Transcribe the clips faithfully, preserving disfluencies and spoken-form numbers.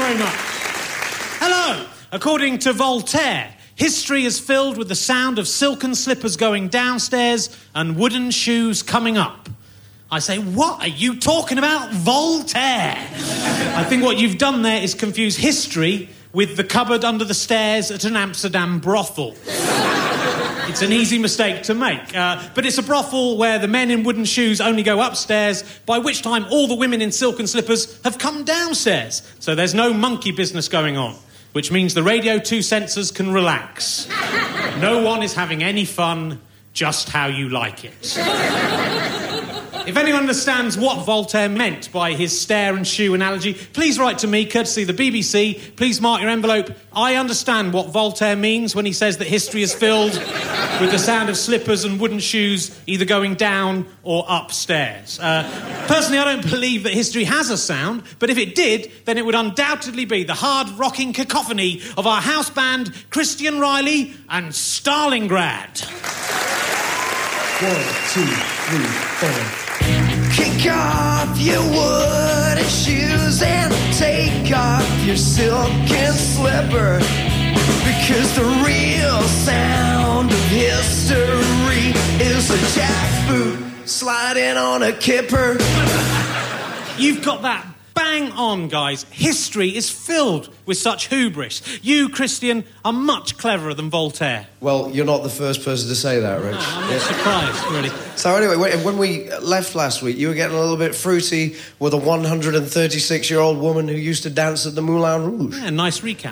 very much. Hello. According to Voltaire, history is filled with the sound of silken slippers going downstairs and wooden shoes coming up. I say, what are you talking about, Voltaire? I think what you've done there is confuse history with the cupboard under the stairs at an Amsterdam brothel. It's an easy mistake to make. Uh, but it's a brothel where the men in wooden shoes only go upstairs, by which time all the women in silken slippers have come downstairs. So there's no monkey business going on, which means the Radio two censors can relax. No one is having any fun, just how you like it. If anyone understands what Voltaire meant by his stair and shoe analogy, please write to me, courtesy of the B B C. Please mark your envelope. I understand what Voltaire means when he says that history is filled with the sound of slippers and wooden shoes either going down or upstairs. Uh, personally, I don't believe that history has a sound, but if it did, then it would undoubtedly be the hard-rocking cacophony of our house band, Christian Riley and Stalingrad. One, two, three, four. Kick off your wooden shoes and take off your silken slipper, because the real sound of history is a jackboot sliding on a kipper. You've got that bang on, guys. History is filled with such hubris. You, Christian, are much cleverer than Voltaire. Well, you're not the first person to say that, Rich. No, I'm not surprised, really. So anyway, when we left last week, you were getting a little bit fruity with a one hundred thirty-six-year-old woman who used to dance at the Moulin Rouge. Yeah, nice recap.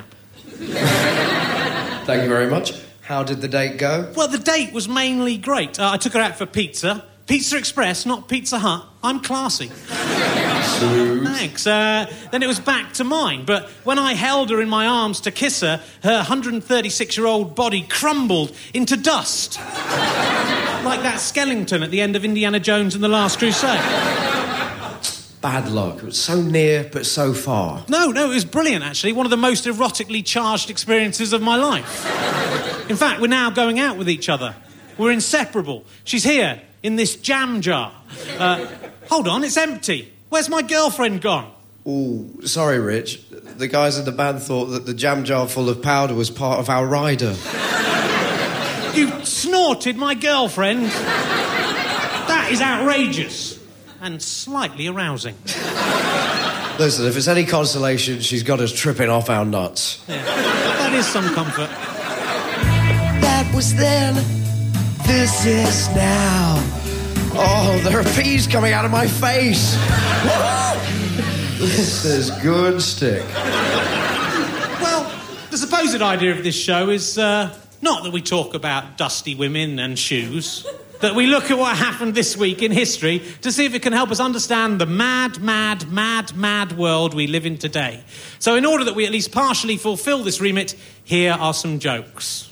Thank you very much. How did the date go? Well, the date was mainly great. Uh, I took her out for pizza. Pizza Express, not Pizza Hut. I'm classy. Smooth. Thanks. Uh, then it was back to mine. But when I held her in my arms to kiss her, her one hundred thirty-six-year-old body crumbled into dust. Like that skeleton at the end of Indiana Jones and the Last Crusade. Bad luck. It was so near, but so far. No, no, it was brilliant, actually. One of the most erotically charged experiences of my life. In fact, we're now going out with each other. We're inseparable. She's here, in this jam jar. Uh, hold on, it's empty. Where's my girlfriend gone? Oh, sorry, Rich. The guys in the band thought that the jam jar full of powder was part of our rider. You snorted my girlfriend? That is outrageous. And slightly arousing. Listen, if it's any consolation, she's got us tripping off our nuts. Yeah, that is some comfort. That was then, this is now. Oh, there are peas coming out of my face. This is good stick. Well, the supposed idea of this show is uh, not that we talk about dusty women and shoes, that we look at what happened this week in history to see if it can help us understand the mad, mad, mad, mad world we live in today. So in order that we at least partially fulfil this remit, here are some jokes.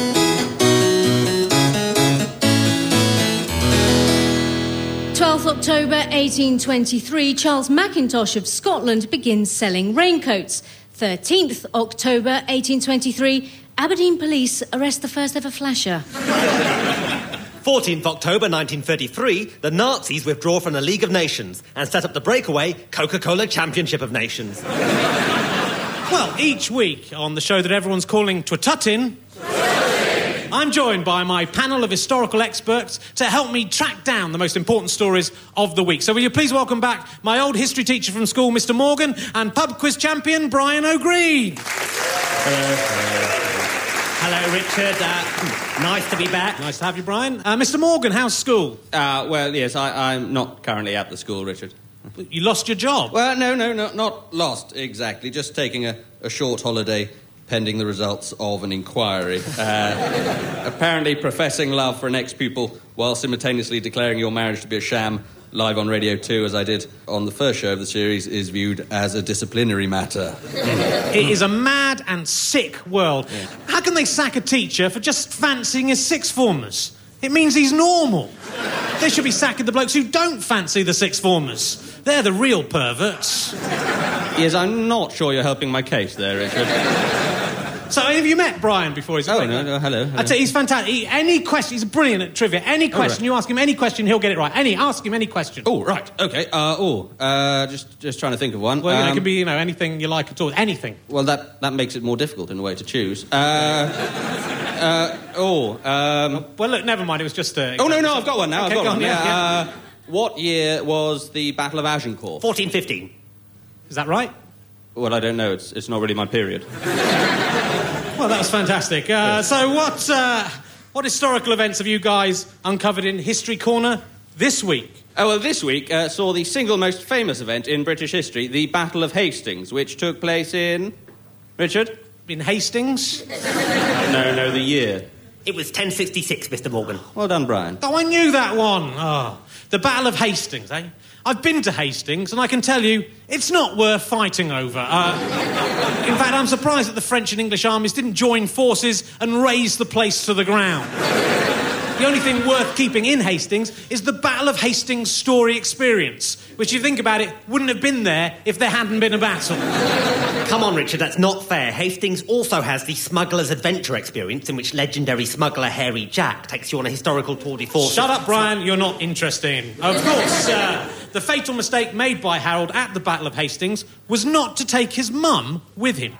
twelfth of October eighteen twenty-three, Charles Mackintosh of Scotland begins selling raincoats. thirteenth of October eighteen twenty-three, Aberdeen police arrest the first ever flasher. fourteenth of October nineteen thirty-three, the Nazis withdraw from the League of Nations and set up the breakaway Coca-Cola Championship of Nations. Well, each week on the show that everyone's calling Twatutin, I'm joined by my panel of historical experts to help me track down the most important stories of the week. So will you please welcome back my old history teacher from school, Mister Morgan, and pub quiz champion, Brian O'Green. Hello. Hello, Richard. Uh, nice to be back. Nice to have you, Brian. Uh, Mister Morgan, how's school? Uh, well, yes, I, I'm not currently at the school, Richard. You lost your job? Well, no, no, no, not lost, exactly. Just taking a, a short holiday pending the results of an inquiry. Uh, apparently professing love for an ex-pupil while simultaneously declaring your marriage to be a sham live on Radio two, as I did on the first show of the series, is viewed as a disciplinary matter. It is a mad and sick world. Yeah. How can they sack a teacher for just fancying his sixth formers? It means he's normal. They should be sacking the blokes who don't fancy the sixth formers. They're the real perverts. Yes, I'm not sure you're helping my case there, Richard. So, have you met Brian before? He's a Oh, great no, man. no, hello, hello. I tell you, he's fantastic. He, any question, he's brilliant at trivia. Any question, right. you ask him any question, he'll get it right. Any, ask him any question. Oh, right, OK. Uh, oh, uh, just, just trying to think of one. Well, you know, it Um, can be, you know, anything you like at all. Anything. Well, that, that makes it more difficult in a way to choose. Uh, uh, oh, um... Well, look, never mind, it was just a... Oh, no, no, I've got one now, Okay, I've got go one. on, yeah, yeah. yeah. Uh, what year was the Battle of Agincourt? fourteen fifteen. Is that right? Well, I don't know. It's, it's not really my period. Well, that was fantastic. Uh, so what, uh, what historical events have you guys uncovered in History Corner this week? Oh, well, this week uh, saw the single most famous event in British history, the Battle of Hastings, which took place in... Richard? In Hastings? No, no, the year. It was ten sixty-six, Mister Morgan. Well done, Brian. Oh, I knew that one. Oh, the Battle of Hastings, eh? I've been to Hastings, and I can tell you, it's not worth fighting over. Uh, in fact, I'm surprised that the French and English armies didn't join forces and raze the place to the ground. The only thing worth keeping in Hastings is the Battle of Hastings story experience, which, if you think about it, wouldn't have been there if there hadn't been a battle. Come on, Richard, that's not fair. Hastings also has the Smuggler's Adventure experience, in which legendary smuggler Harry Jack takes you on a historical tour de force. Shut up, Brian, you're not interesting. Of course, uh, the fatal mistake made by Harold at the Battle of Hastings was not to take his mum with him.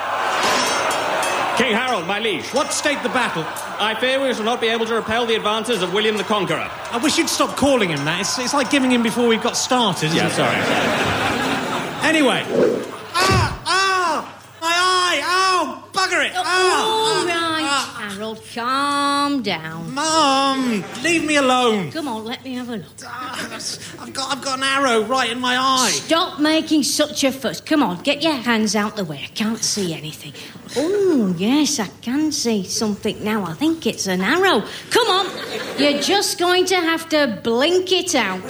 King Harold, my liege. What state the battle? I fear we shall not be able to repel the advances of William the Conqueror. I wish you'd stop calling him that. It's, it's like giving him before we got started, isn't Yeah, it? sorry. Anyway. Ah! Ah! My eye! Oh! Bugger it! All Ah! right, ah, Harold, calm down. Mum! Leave me alone! Come on, let me have a look. Ah, I've got, I've got an arrow right in my eye. Stop making such a fuss. Come on, get your hands out the way. I can't see anything. Oh, yes, I can see something now. I think it's an arrow. Come on, you're just going to have to blink it out.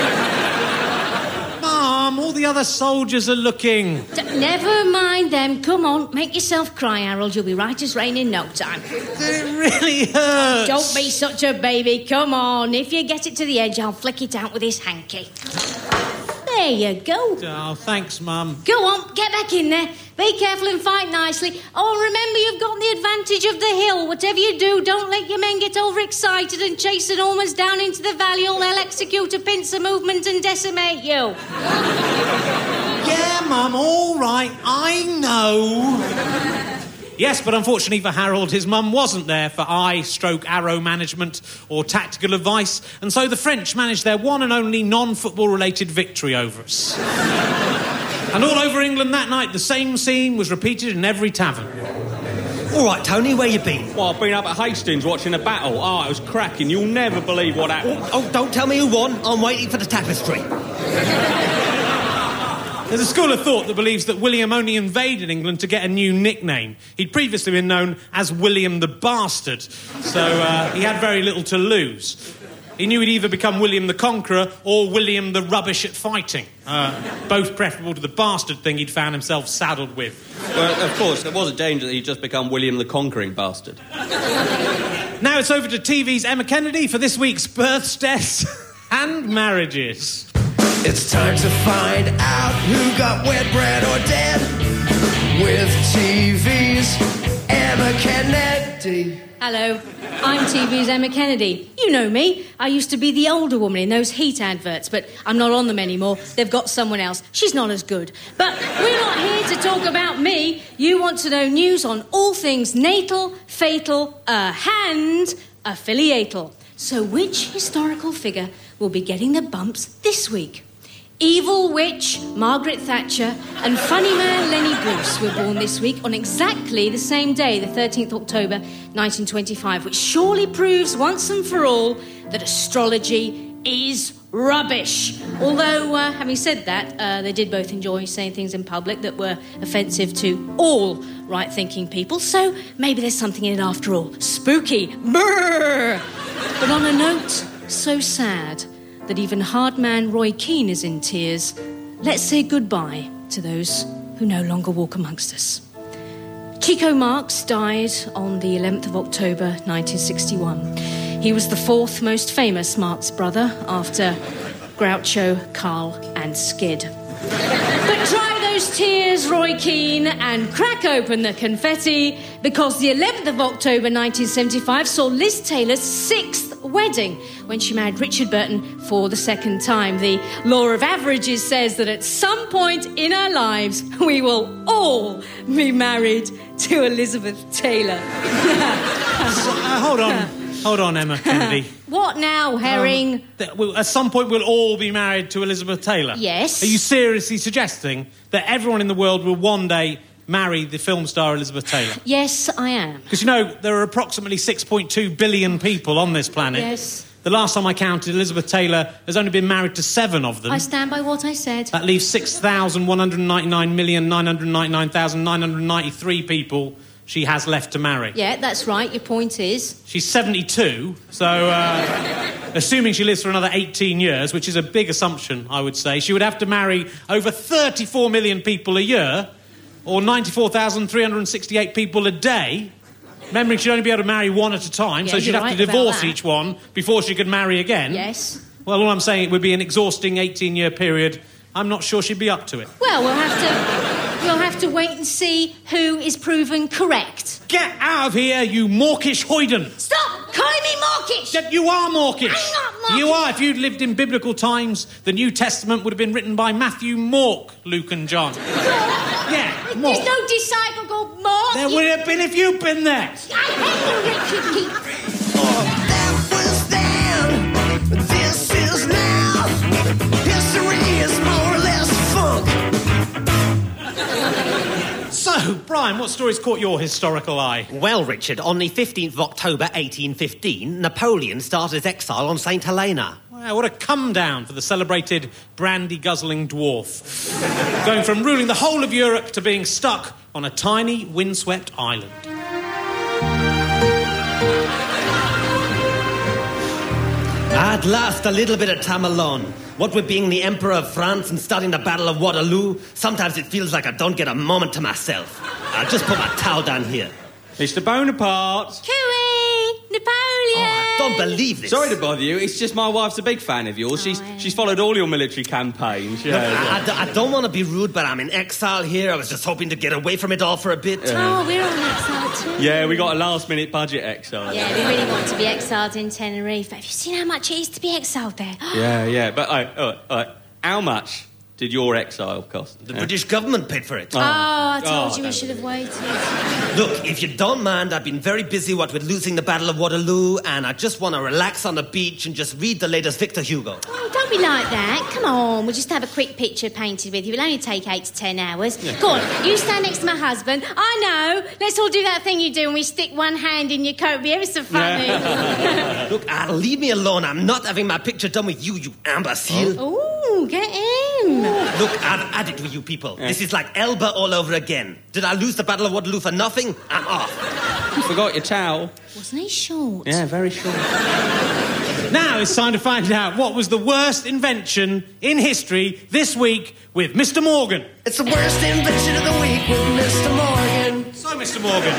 Mum, all the other soldiers are looking. D- Never mind them. Come on, make yourself cry, Harold. You'll be right as rain in no time. It really hurts. Don't be such a baby. Come on. If you get it to the edge, I'll flick it out with this hanky. There you go. Oh, thanks, Mum. Go on, get back in there. Be careful and fight nicely. Oh, remember you've got the advantage of the hill. Whatever you do, don't let your men get overexcited and chase enormous down into the valley, or they'll execute a pincer movement and decimate you. Yeah, Mum, all right. I know. Yes, but unfortunately for Harold, his mum wasn't there for eye, stroke, arrow management or tactical advice, and so the French managed their one and only non-football-related victory over us. And all over England that night, the same scene was repeated in every tavern. All right, Tony, where you been? Well, I've been up at Hastings watching a battle. Oh, it was cracking. You'll never believe what happened. Oh, oh, don't tell me who won. I'm waiting for the tapestry. There's a school of thought that believes that William only invaded England to get a new nickname. He'd previously been known as William the Bastard, so uh, he had very little to lose. He knew he'd either become William the Conqueror or William the Rubbish at Fighting, uh, both preferable to the bastard thing he'd found himself saddled with. Well, of course, there was a danger that he'd just become William the Conquering Bastard. Now it's over to T V's Emma Kennedy for this week's births, deaths and marriages. It's time to find out who got wet bread or dead with T V's Emma Kennedy. Hello, I'm T V's Emma Kennedy. You know me. I used to be the older woman in those Heat adverts, but I'm not on them anymore. They've got someone else. She's not as good. But we're not here to talk about me. You want to know news on all things natal, fatal, uh, and affiliatal. So which historical figure will be getting the bumps this week? Evil witch Margaret Thatcher and funny man Lenny Bruce were born this week on exactly the same day, the thirteenth of October, nineteen twenty-five, which surely proves once and for all that astrology is rubbish. Although, uh, having said that, uh, they did both enjoy saying things in public that were offensive to all right-thinking people, so maybe there's something in it after all. Spooky. Brrr! But on a note so sad that even hard man Roy Keane is in tears, let's say goodbye to those who no longer walk amongst us. Chico Marx died on the eleventh of October, nineteen sixty-one. He was the fourth most famous Marx brother after Groucho, Carl and Skid. But try those those tears, Roy Keane, and crack open the confetti, because the eleventh of October nineteen seventy-five saw Liz Taylor's sixth wedding when she married Richard Burton for the second time. The law of averages says that at some point in our lives we will all be married to Elizabeth Taylor. uh, hold on. Hold on, Emma Kennedy. What now, Herring? Um, th- we'll, at some point we'll all be married to Elizabeth Taylor. Yes. Are you seriously suggesting that everyone in the world will one day marry the film star Elizabeth Taylor? Yes, I am. Because, you know, there are approximately six point two billion people on this planet. Yes. The last time I counted, Elizabeth Taylor has only been married to seven of them. I stand by what I said. That leaves six thousand one hundred ninety-nine million nine hundred ninety-nine thousand nine hundred ninety-three people she has left to marry. Yeah, that's right. Your point is... She's seventy-two, so uh, assuming she lives for another eighteen years, which is a big assumption, I would say, she would have to marry over thirty-four million people a year, or ninety-four thousand three hundred sixty-eight people a day. Remembering she'd only be able to marry one at a time, Yeah, so she'd you're have right to divorce about that. each one before she could marry again. Yes. Well, all I'm saying, it would be an exhausting eighteen-year period. I'm not sure she'd be up to it. Well, we'll have to... We'll have to wait and see who is proven correct. Get out of here, you mawkish hoyden! Stop calling me mawkish! That you are mawkish. I'm not mawkish. You are. If you'd lived in biblical times, the New Testament would have been written by Matthew, Mark, Luke and John. Yeah, Mark. There's no disciple called Mark. There You- would have been if you'd been there. I hate you, Richard Keith. That was then, this is now. History is more or less funk. So, Brian, what stories caught your historical eye? Well, Richard, on the fifteenth of October eighteen fifteen, Napoleon started his exile on Saint Helena. Wow, what a come-down for the celebrated brandy-guzzling dwarf. Going from ruling the whole of Europe to being stuck on a tiny, windswept island. At last, a little bit of time alone. What with being the Emperor of France and studying the Battle of Waterloo, sometimes it feels like I don't get a moment to myself. I'll just put my towel down here. Mister Bonaparte. Cooey! Napoleon! Oh, I don't believe this. Sorry to bother you. It's just my wife's a big fan of yours. She's yeah. she's followed all your military campaigns. Look, Yeah. I, I d- I don't want to be rude, but I'm in exile here. I was just hoping to get away from it all for a bit. Oh, we're on exile too. Yeah, we got a last-minute budget exile. Yeah, we really want to be exiled in Tenerife. Have you seen how much it is to be exiled there? Yeah, yeah. But uh, uh, uh, how much did your exile cost? The British government paid for it. Oh, I told Oh, you we no. should have waited. Look, if you don't mind, I've been very busy, what with losing the Battle of Waterloo, and I just want to relax on the beach and just read the latest Victor Hugo. Oh, don't be like that. Come on, we'll just have a quick picture painted with you. It'll only take eight to ten hours. Go on, you stand next to my husband. I know. Let's all do that thing you do when we stick one hand in your coat. It'll be ever so funny. Look, uh, leave me alone. I'm not having my picture done with you, you imbecile. Ooh, get him. Look, I've had it with you people. This is like Elba all over again. Did I lose the Battle of Waterloo for nothing? I'm off. You forgot your towel. Wasn't he short? Yeah, very short. Now it's time to find out what was the worst invention in history this week with Mister Morgan. It's the worst invention of the week with Mister Morgan. So, Mister Morgan,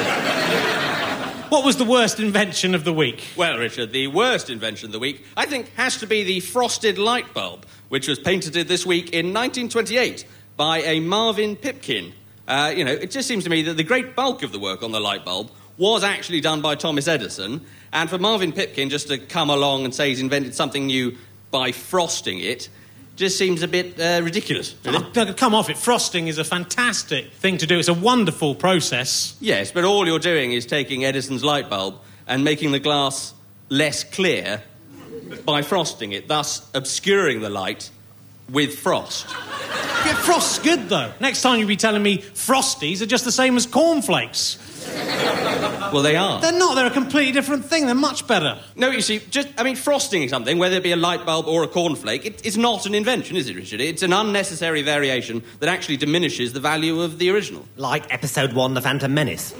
what was the worst invention of the week? Well, Richard, the worst invention of the week, I think, has to be the frosted light bulb, which was patented this week in nineteen twenty-eight by a Marvin Pipkin. Uh, you know, it just seems to me that the great bulk of the work on the light bulb was actually done by Thomas Edison, and for Marvin Pipkin just to come along and say he's invented something new by frosting it just seems a bit uh, ridiculous. Really. Oh, come off it. Frosting is a fantastic thing to do. It's a wonderful process. Yes, but all you're doing is taking Edison's light bulb and making the glass less clear by frosting it, thus obscuring the light with frost. Yeah, frost's good, though. Next time you'll be telling me Frosties are just the same as cornflakes. Well, they are. They're not. They're a completely different thing. They're much better. No, you see, just, I mean, frosting something, whether it be a light bulb or a cornflake, it, it's not an invention, is it, Richard? It's an unnecessary variation that actually diminishes the value of the original. Like episode one, The Phantom Menace.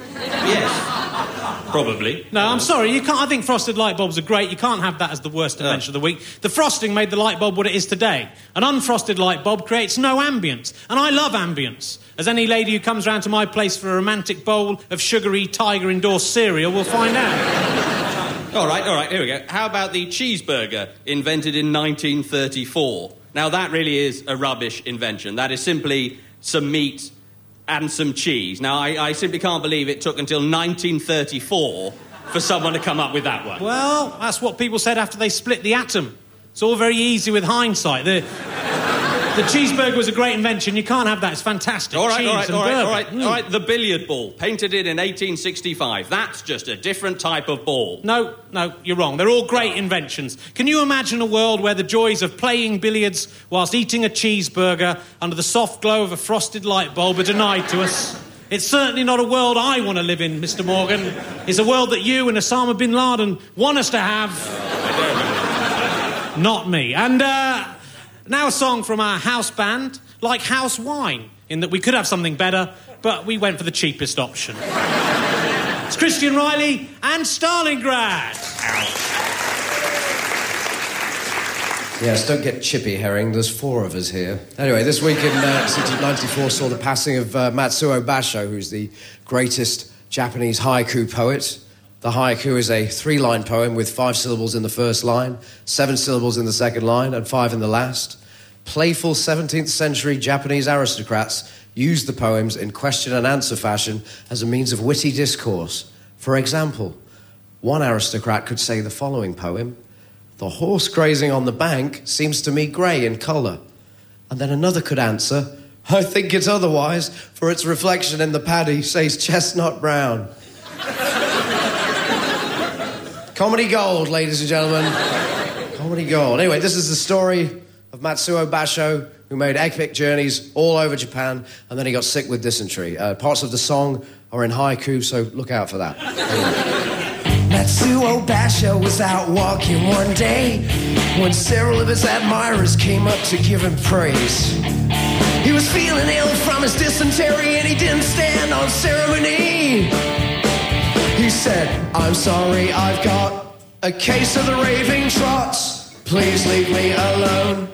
Yes. Probably. No, I'm sorry. You can't. I think frosted light bulbs are great. You can't have that as the worst invention of the week. The frosting made the light bulb what it is today. An unfrosted light bulb creates no ambience. And I love ambience. As any lady who comes round to my place for a romantic bowl of sugary Tiger-endorsed cereal will find out. All right, all right, here we go. How about the cheeseburger invented in nineteen thirty-four? Now, that really is a rubbish invention. That is simply some meat, and some cheese. Now, I, I simply can't believe it took until nineteen thirty-four for someone to come up with that one. Well, that's what people said after they split the atom. It's all very easy with hindsight. The, the cheeseburger was a great invention. You can't have that. It's fantastic. All right, Cheese all right, and all right, burger. all right, Mm. all right. The billiard ball, painted in in eighteen sixty-five. That's just a different type of ball. No, no, you're wrong. They're all great inventions. Can you imagine a world where the joys of playing billiards whilst eating a cheeseburger under the soft glow of a frosted light bulb are denied to us? It's certainly not a world I want to live in, Mister Morgan. It's a world that you and Osama bin Laden want us to have. Not me. And uh, now a song from our house band, like house wine, in that we could have something better, but we went for the cheapest option. It's Christian Riley and Stalingrad. Yes, don't get chippy, Herring. There's four of us here. Anyway, this week in uh, nineteen ninety-four saw the passing of uh, Matsuo Basho, who's the greatest Japanese haiku poet. The haiku is a three-line poem with five syllables in the first line, seven syllables in the second line, and five in the last. Playful seventeenth century Japanese aristocrats used the poems in question and answer fashion as a means of witty discourse. For example, one aristocrat could say the following poem: "The horse grazing on the bank seems to me grey in colour." And then another could answer, "I think it's otherwise, for its reflection in the paddy says chestnut brown." Comedy gold, ladies and gentlemen. Comedy gold. Anyway, this is the story of Matsuo Basho, who made epic journeys all over Japan, and then he got sick with dysentery. Uh, parts of the song are in haiku, so look out for that. Matsuo Basho was out walking one day when several of his admirers came up to give him praise. He was feeling ill from his dysentery and he didn't stand on ceremony. He said, "I'm sorry, I've got a case of the raving trots. Please leave me alone."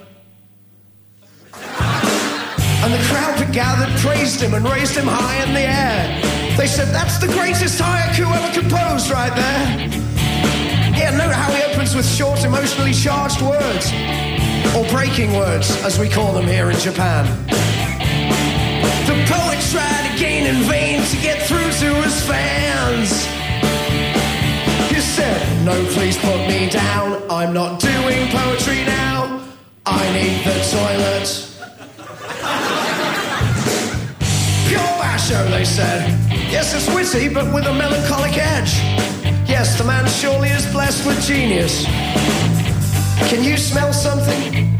And the crowd that gathered praised him and raised him high in the air. They said, "That's the greatest haiku ever composed right there." Yeah, note how he opens with short, emotionally charged words. Or breaking words, as we call them here in Japan. The poet tried again in vain to get through to his fans. He said, "No, please put me down. I'm not doing poetry now. I need the toilet." Pure Basho, they said. Yes, it's witty, but with a melancholic edge. Yes, the man surely is blessed with genius. Can you smell something?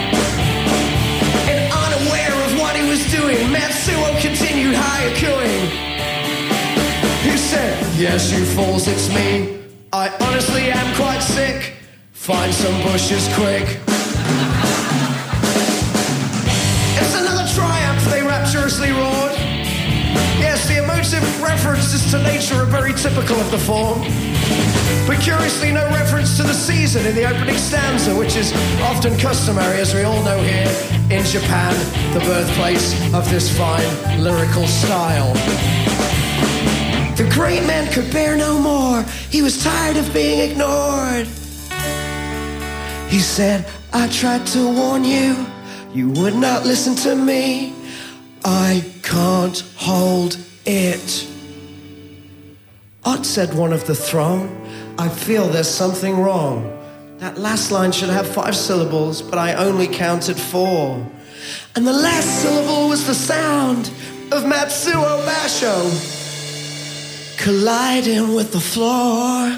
And unaware of what he was doing, Matsuo continued haikuing. He said, "Yes, you fools, it's me. I honestly am quite sick. Find some bushes quick." It's another triumph, they rapturously roared. Yes, the emotive references to nature are very typical of the form. But curiously, no reference to the season in the opening stanza, which is often customary, as we all know here in Japan, the birthplace of this fine lyrical style. The great man could bear no more. He was tired of being ignored. He said, "I tried to warn you. You would not listen to me. I can't hold it." "Odd," said one of the throng. "I feel there's something wrong. That last line should have five syllables, but I only counted four." And the last syllable was the sound of Matsuo Basho colliding with the floor.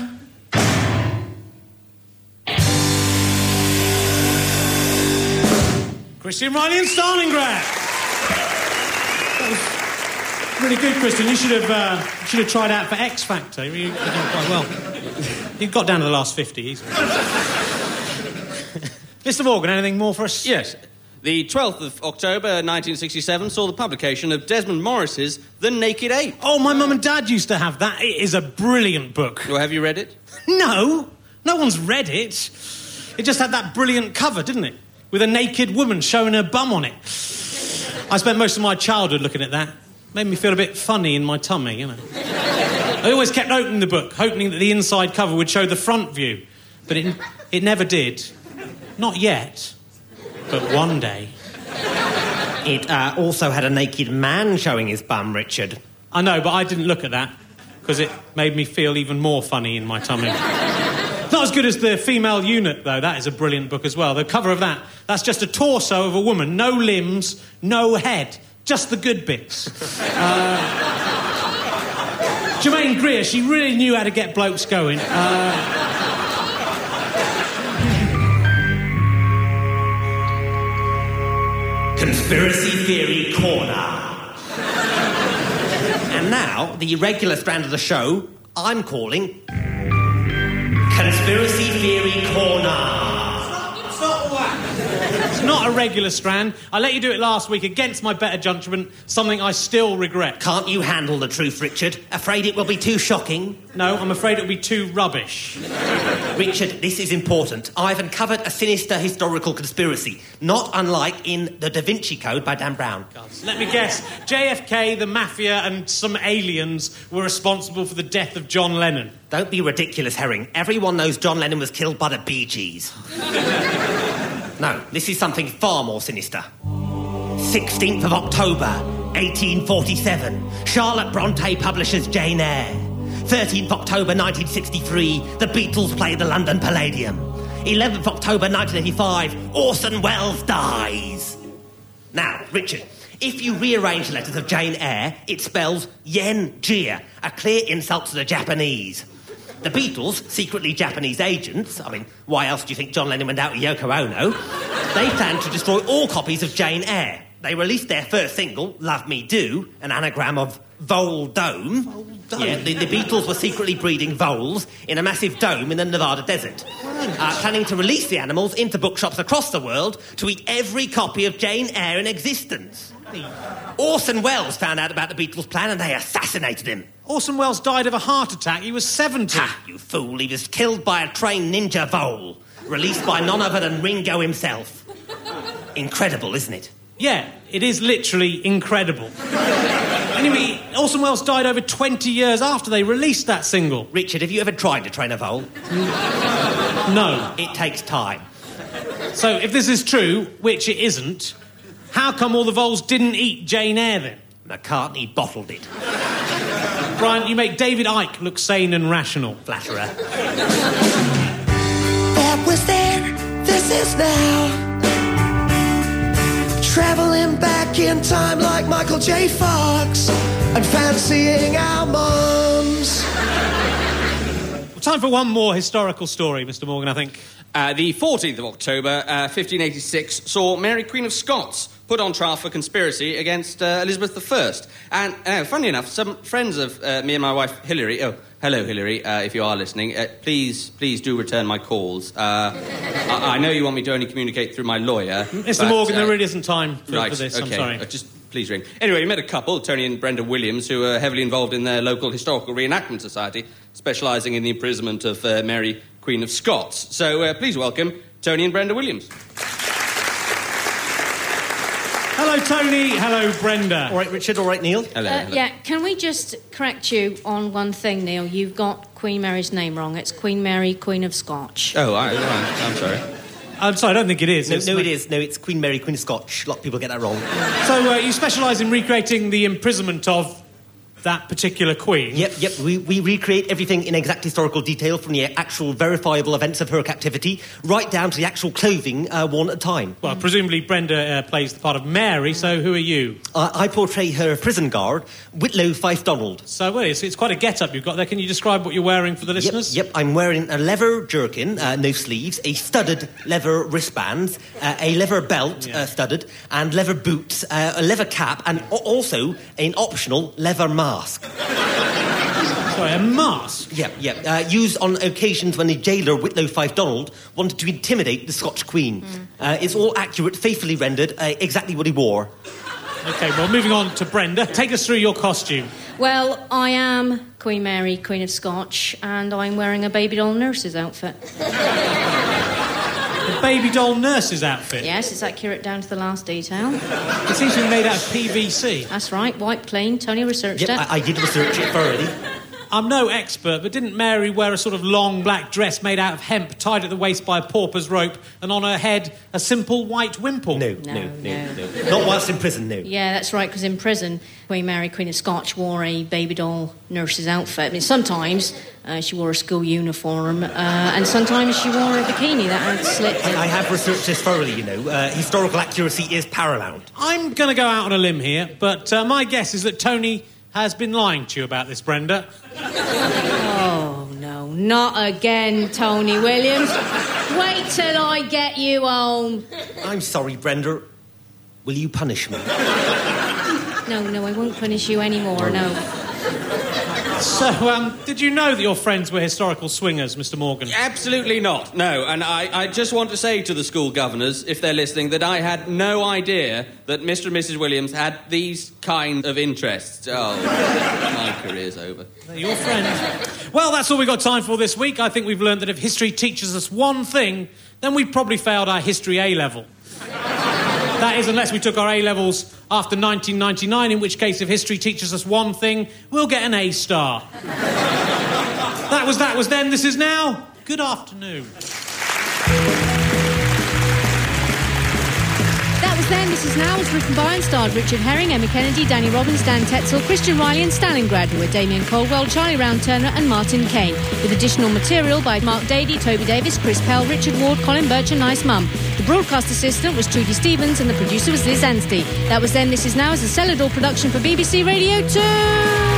Christian Riley and Stalingrad. That was really good, Christian. You should have uh, should have tried out for X Factor. You, you've done quite well. You got down to the last fifty easily. Mister Morgan, anything more for us? Yes. The twelfth of October, nineteen sixty-seven, saw the publication of Desmond Morris's The Naked Ape. Oh, my mum and dad used to have that. It is a brilliant book. Well, have you read it? No, no one's read it. It just had that brilliant cover, didn't it? With a naked woman showing her bum on it. I spent most of my childhood looking at that. Made me feel a bit funny in my tummy, you know. I always kept opening the book, hoping that the inside cover would show the front view. But it, it never did. Not yet. But one day. It uh, also had a naked man showing his bum, Richard. I know, but I didn't look at that because it made me feel even more funny in my tummy. Not as good as The Female Eunuch, though. That is a brilliant book as well. The cover of that, that's just a torso of a woman. No limbs, no head. Just the good bits. Uh, Germaine Greer, she really knew how to get blokes going. Uh, Conspiracy Theory Corner. And now, the regular strand of the show, I'm calling... Conspiracy Theory Corner. It's not a regular strand. I let you do it last week against my better judgment, something I still regret. Can't you handle the truth, Richard? Afraid it will be too shocking? No, I'm afraid it'll be too rubbish. Richard, this is important. I've uncovered a sinister historical conspiracy, not unlike in The Da Vinci Code by Dan Brown. God, let me guess. J F K, the mafia, and some aliens were responsible for the death of John Lennon. Don't be ridiculous, Herring. Everyone knows John Lennon was killed by the Bee Gees. No, this is something far more sinister. sixteenth of October, eighteen forty-seven. Charlotte Bronte publishes Jane Eyre. thirteenth of October, nineteen sixty-three. The Beatles play the London Palladium. eleventh of October, nineteen eighty-five. Orson Welles dies. Now, Richard, if you rearrange the letters of Jane Eyre, it spells Yen Jia, a clear insult to the Japanese. The Beatles, secretly Japanese agents, I mean, why else do you think John Lennon went out with Yoko Ono? They planned to destroy all copies of Jane Eyre. They released their first single, Love Me Do, an anagram of Vole Dome. Vole Dome? Yeah, the, the Beatles were secretly breeding voles in a massive dome in the Nevada desert. Uh, planning to release the animals into bookshops across the world to eat every copy of Jane Eyre in existence. Orson Welles found out about the Beatles' plan and they assassinated him. Orson Welles died of a heart attack. He was seventy. Ha, you fool. He was killed by a trained ninja vole, released by none other than Ringo himself. Incredible, isn't it? Yeah, it is literally incredible. Anyway, Orson Welles died over twenty years after they released that single. Richard, have you ever tried to train a vole? No. It takes time. So, if this is true, which it isn't, how come all the voles didn't eat Jane Eyre then? McCartney bottled it. Brian, you make David Icke look sane and rational. Flatterer. That was then, this is now. Traveling back in time like Michael J. Fox and fancying our mums. Time for one more historical story, Mister Morgan, I think. Uh, the fourteenth of October, uh, fifteen eighty-six, saw Mary Queen of Scots put on trial for conspiracy against uh, Elizabeth the First. And, uh, funny enough, some friends of uh, me and my wife, Hilary... Oh, hello, Hilary, uh, if you are listening. Uh, please, please do return my calls. Uh, I, I know you want me to only communicate through my lawyer. Mister but, Morgan, uh, there really isn't time for, right, for this, okay. I'm sorry. Uh, just please ring. Anyway, we met a couple, Tony and Brenda Williams, who are heavily involved in their local historical reenactment society, specialising in the imprisonment of uh, Mary, Queen of Scots. So uh, please welcome Tony and Brenda Williams. Hello, Tony. Hello, Brenda. All right, Richard. All right, Neil. Hello. Uh, hello. yeah, can we just correct you on one thing, Neil? You've got Queen Mary's name wrong. It's Queen Mary, Queen of Scotch. Oh, I, right. I'm sorry. I'm sorry, I don't think it is. No, It's no, not- it is. No, it's Queen Mary, Queen of Scotch. A lot of people get that wrong. So uh, you specialise in recreating the imprisonment of that particular queen? Yep, yep. We, we recreate everything in exact historical detail from the actual verifiable events of her captivity right down to the actual clothing uh, worn at the time. Well, presumably Brenda uh, plays the part of Mary, so who are you? Uh, I portray her prison guard, Whitlow Fife Donald. So, well, it's, it's quite a get-up you've got there. Can you describe what you're wearing for the listeners? Yep, yep. I'm wearing a leather jerkin, uh, no sleeves, a studded leather wristbands, uh, a leather belt, Yeah. uh, studded, and leather boots, uh, a leather cap, and o- also an optional leather mask. Sorry, a mask? Yep, yep. Uh, used on occasions when the jailer, Whitlow Fife Donald, wanted to intimidate the Scotch Queen. Mm. Uh, it's all accurate, faithfully rendered, uh, exactly what he wore. OK, well, moving on to Brenda. Take us through your costume. Well, I am Queen Mary, Queen of Scotch, and I'm wearing a baby doll nurse's outfit. A baby doll nurse's outfit? Yes, it's accurate down to the last detail. It seems to be made out of P V C. That's right, white, clean. Tony researched Yep, it. I, I did research it thoroughly. I'm no expert, but didn't Mary wear a sort of long black dress made out of hemp, tied at the waist by a pauper's rope, and on her head a simple white wimple? No, No, no, no, no. no. Not whilst in prison, no. Yeah, that's right, because in prison, Queen Mary, Queen of Scots, wore a baby doll nurse's outfit. I mean, sometimes uh, she wore a school uniform, uh, and sometimes she wore a bikini that had slits in. I have researched this thoroughly, you know. Uh, historical accuracy is paramount. I'm going to go out on a limb here, but uh, my guess is that Tony has been lying to you about this, Brenda. Oh, no, not again, Tony Williams. Wait till I get you home. I'm sorry, Brenda. Will you punish me? No, no, I won't punish you anymore, no. So, um, did you know that your friends were historical swingers, Mister Morgan? Absolutely not, no. And I, I just want to say to the school governors, if they're listening, that I had no idea that Mister and Missus Williams had these kind of interests. Oh, my career's over. They're your friends. Well, that's all we've got time for this week. I think we've learned that if history teaches us one thing, then we've probably failed our history A-level. That is, unless we took our A-levels after nineteen ninety-nine, in which case, if history teaches us one thing, we'll get an A-star. That was That Was Then, This Is Now. Good afternoon. That Was Then, This Is Now was written by and starred Richard Herring, Emma Kennedy, Danny Robbins, Dan Tetzel, Christian Riley and Stalingrad, who were Damien Caldwell, Charlie Round Turner and Martin Kane, with additional material by Mark Dady, Toby Davis, Chris Pell, Richard Ward, Colin Birch and Nice Mum. The broadcast assistant was Trudy Stevens and the producer was Liz Anstey. That Was Then, This Is Now is a Cellar Door production for B B C Radio two.